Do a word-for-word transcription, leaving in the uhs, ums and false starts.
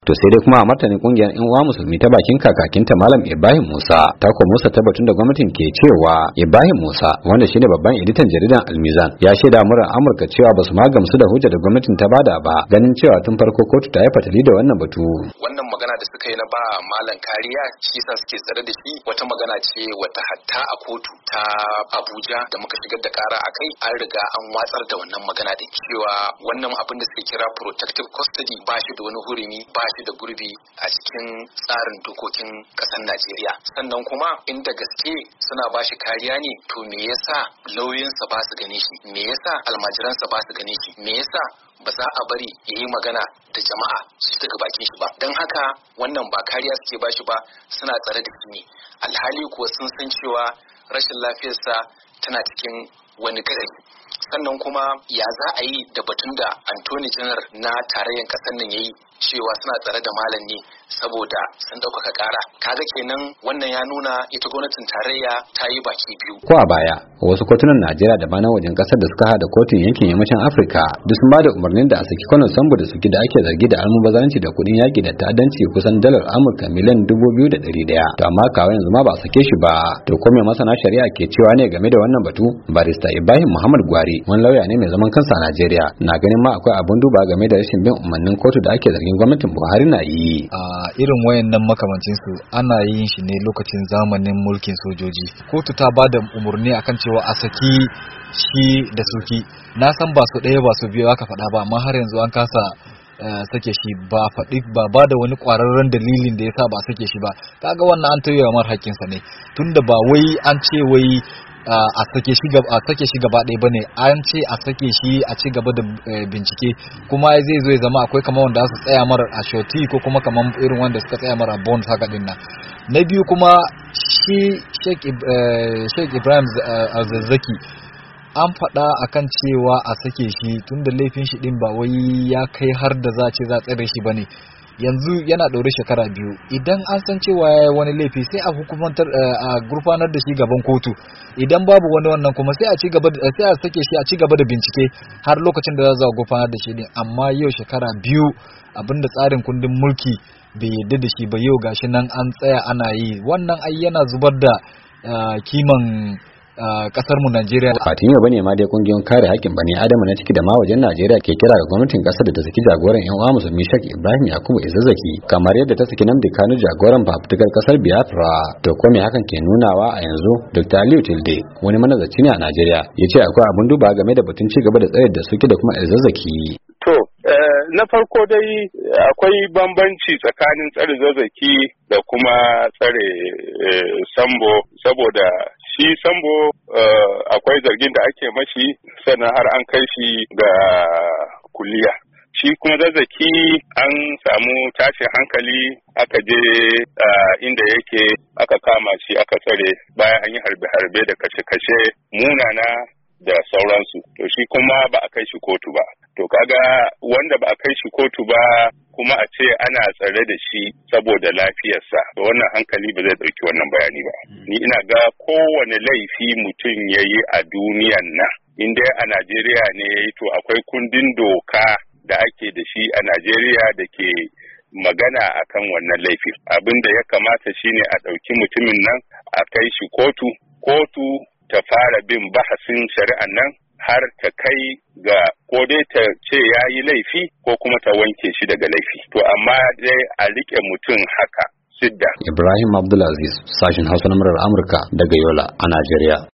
To sai dai kuma a martanin kungiyar yan uwa musulmi ta bakin kakakinta Malam Ibrahim Musa ta ko Musa ta batun da gwamnatin ke cewa Ibrahim Musa wanda shine babban editan jaridan Al-Mizan ya shaida murar Amurka cewa basu ma gamsu da hujjar da gwamnatin ta bada ba ganin cewa tun farko kotu ta yi fatali da wannan batu. Wannan magana da suka yi na ba malam kariya shi yasa suke tsare da shi wata magana ce wata hatta a kotu ta Abuja da muka shigar da kara akai an riga an watsar da wannan magana din cewa wannan abin da suke kira protective custody ba shi da wani hurumi ba shi da gurbi a cikin tsarin dokokin ƙasar Najeriya. Sannan kuma inda gaske suna ba shi kariya ne to me yasa lauyoyinsa ba su gane shi, me yasa almajiransa ba su gane shi, me yasa ba za a bari ya yi magana da jama'a su daga bakin shi ba. Don haka wannan ba kariya suke ba shi ba, suna tsare da shi ne. Alhali kuwa sun san cewa rashin lafiyarsa tana cikin wani garari. Sannan kuma ya za a yi da batun da Anthony General na tarayyar ƙasar nan ya yi cewa suna tsare da malam ne saboda sun ɗaukaka ƙara. Kaga kenan wannan ya nuna ita gwamnatin tarayya ta yi baki biyu. Ko a baya wasu kotunan Najeriya da ma na wajen ƙasar da suka hada kotun yankin yammacin Afirka duk sun bada umarnin da a saki kwanon sambo da suke da ake zargi da almubazzaranci da kuɗin yaƙi da ta'addanci kusan dalar Amurka miliyan dubu biyu da ɗari ɗaya. To amma kawai yanzu ma ba a sake shi ba. To ko me masana shari'a ke cewa ne game da wannan batu? Barista Ibrahim Muhammad Gwari wani lauya ne mai zaman kansa a Najeriya na ganin ma akwai abun duba game da rashin bin umarnin kotu da ake zargin gwamnatin Buhari na yi. A irin wayannan makamancin su ana yin shi ne lokacin zamanin mulkin sojoji. Kotu ta bada umarni akan cewa a saki shi da suki. Na san ba su ɗaya ba su biyu aka faɗa ba amma har yanzu an kasa Uh, sake shi ba faɗi ba ba da wani ƙwararren dalilin da yasa ba sake shi ba. Kaga wannan an tauye mar haƙƙinsa ne tunda ba wai an ce wai uh, a sake shi gaba a sake shi gaba ɗaya bane, an ce a sake shi a ci gaba da uh, bincike kuma zai zo ya zama akwai kamar wanda su tsaya mar a shoti ko kuma kamar irin wanda suka tsaya mar a bond haka din nan. Na biyu kuma shi Sheikh uh, Sheikh Ibrahim uh, Azazzaki an faɗa akan cewa a sake shi tunda laifin shi din ba wai ya kai har da za ce za tsare shi bane. Yanzu yana ɗaure shekara biyu idan an san cewa ya yi wani laifi sai a hukumantar a gurfanar da shi gaban kotu, idan babu wani wannan kuma sai a ci gaba sai a sake shi a ci gaba da bincike har lokacin da za a gurfanar da shi din. Amma yau shekara biyu abinda tsarin kundin mulki bai yadda da shi ba, yau gashi nan an tsaya ana yi wannan ai yana zubar da kiman kasar mu Najeriya. Fatin yau bane ma dai kungiyoyin kare haƙƙin bani Adamu na ciki da ma wajen Najeriya ke kira ga gwamnatin kasar da ta saki jagoran yan uwa musulmi Sheikh Ibrahim Yakubu Izazzaki kamar yadda ta saki Nnamdi Kanu jagoran fafutukar kasar Biafra. To ko me hakan ke nunawa a yanzu? Doctor Aliyu Tilde wani manazarci ne a Najeriya ya ce akwai abun duba game da batun ci gaba da tsayar da suke da kuma Izazzaki. To na farko dai akwai bambanci tsakanin tsare zazzaki da kuma tsare sambo, saboda shi sambo akwai zargin da ake mashi sannan har an kai shi ga kuliya. Shi kuma zazzaki an samu tashin hankali aka je inda yake aka kama shi aka tsare bayan an yi harbe-harbe da kashe-kashe munana da sauransu. To shi kuma ba a kai shi kotu ba. To kaga wanda ba a kai shi kotu ba kuma a ce ana tsare da shi saboda lafiyarsa, to wannan hankali ba zai ɗauki wannan bayani ba. Ni ina ga kowane laifi mutum ya yi a duniyan nan, in dai a Najeriya ne ya yi to akwai kundin doka da ake da shi a Najeriya da ke magana akan wannan laifi. Abin da ya kamata shine a ɗauki mutumin nan a kai shi kotu, kotu ta fara bin bahasin shari'an nan har ta kai ga ko dai ta ce ya yi laifi ko kuma ta wanke shi daga laifi. To amma dai a riƙe mutum haka sidda. Ibrahim Abdulaziz, sashin Hausa na murar Amurka daga Yola a Najeriya.